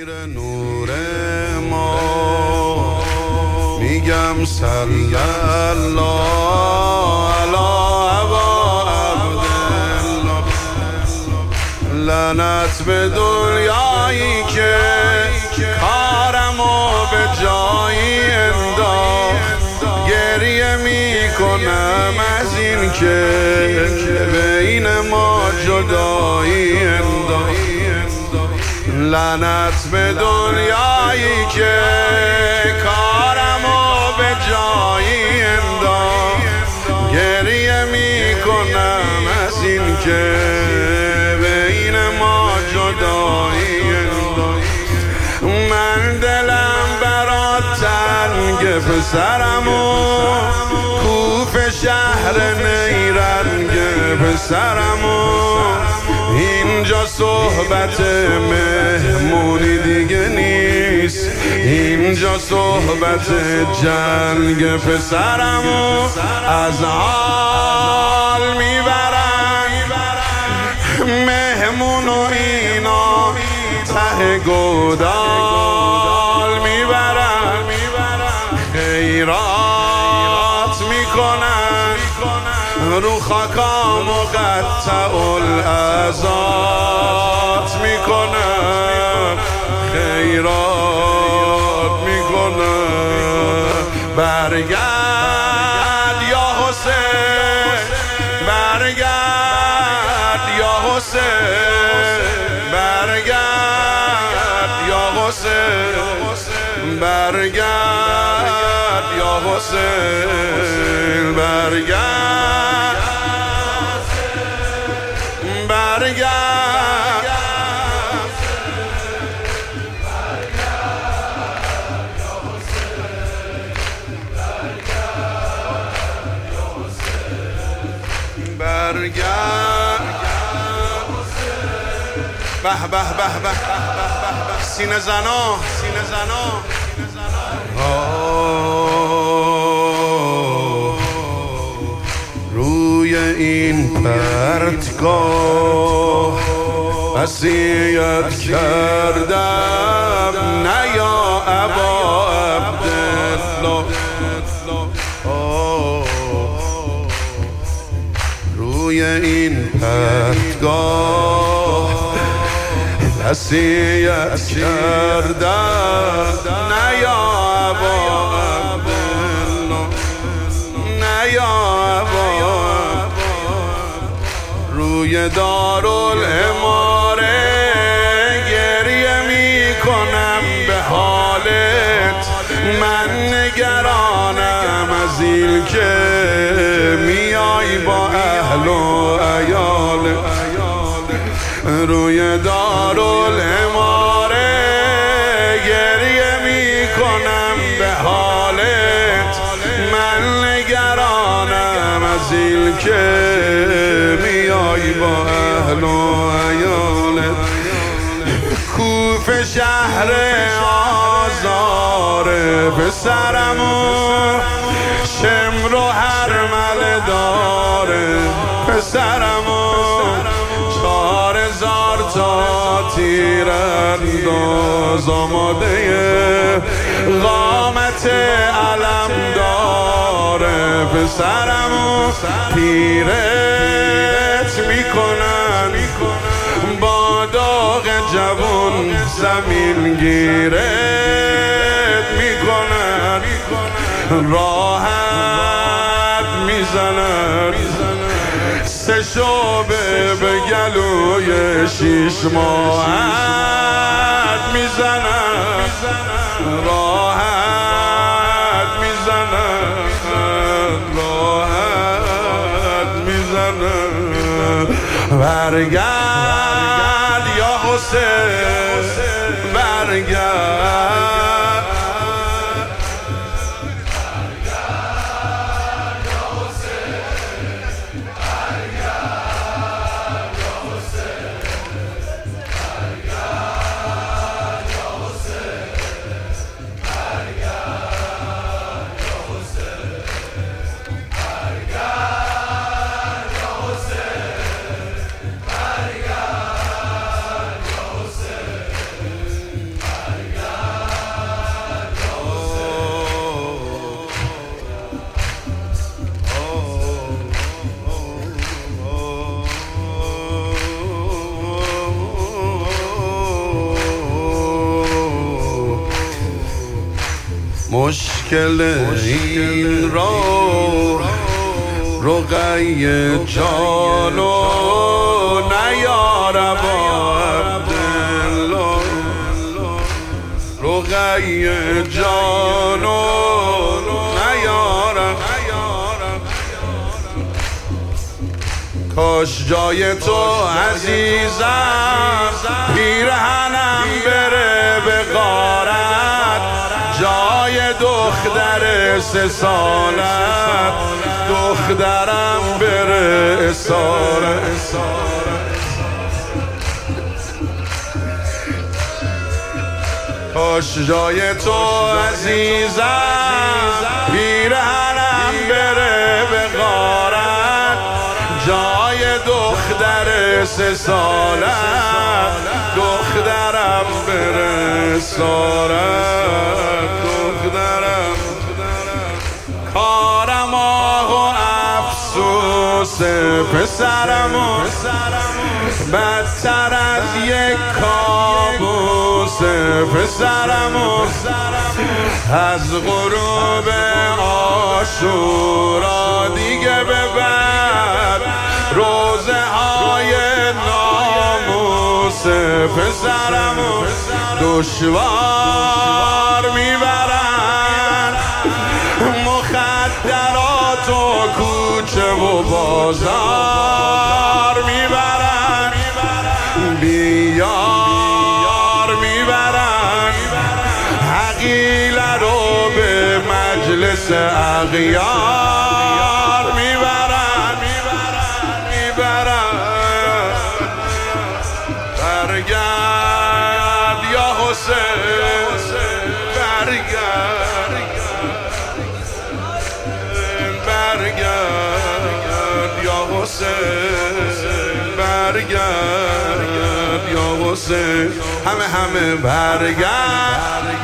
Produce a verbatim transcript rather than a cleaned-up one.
زیر نور ما میگم صلی الله علی ابا عبدالله. لعنت به دنیایی که کارمو به جایی انداخت. گریه میکنم از این که بین ما جدایی انداخت. لعنت به دنیایی که کارمو به جایی انداخت. گریه میکنم از این که بین ما جدایی انداخت. من دلم برات تنگ پسرمو، کوف شهر نیرنگ پسرمو. اینجا صحبت مهمونی دیگه نیست، اینجا صحبت جنگ پسرمو. از حال میبرن مهمون و اینا ته گودال میبرن، خیرات میکنن رو خاکا مقطع العزات میکنن، خیرات میکنن. برگرد یا حسین، برگرد یا حسین، برگرد یا حسین، برگرد یا حسین، برگرد، برگرد. برگرد. به به به به به سینه زنا، سینه زنا. روی این پرتگاه وصیت کردم نه یا ابا عبدالله. روی این پرتگاه وصیت کردم نه یا ابا عبدالله، نه یا ابا. روی دارالاماره گریه میکنم به حالت. من نگرانم از این که میای با اهل و عیالت. روی دارالاماره گریه میکنم به حالت. من نگرانم از این که میای با اهل و عیالت. کوف شهر آزار پسرمو، شمر و حرمل داره پسرمو. چار هزار تا تیرانداز آماده قامت علم داره پسرمو. پیرت میکنن با داغ جوون، زمین گیرت میکنن، راحت میزنن. سه شعبه به گلوی شیش ماهت میزنن، راحت میزنن، راحت میزنن. برگرد یا حسین، برگرد. مشکل این را رقیه جانو نیارم عبدالله رقیه جانو نیارم کاش جای تو عزیزم پیرهنم بره به غارت جای دختر سه سالت دخترم بره اسارت کاش جای تو عزیزم پیرهنم بره به غارت جای دختر سه سالت دخترم بره اسارت دخترم کارم آه و افسوس پسرم و بدتر از یک کابوس پسرم و از غروب عاشورا دیگه به بعد روزه های ناموس پسرم و دشوار میبرن مخدرات و کوچه و بازار میبرن بیار میبرن حقیله رو به مجلس اغیار میبرن میبرن برگرد یا حسین برگرد برگرد یا حسین برگرد یا حسین همه همه برگرد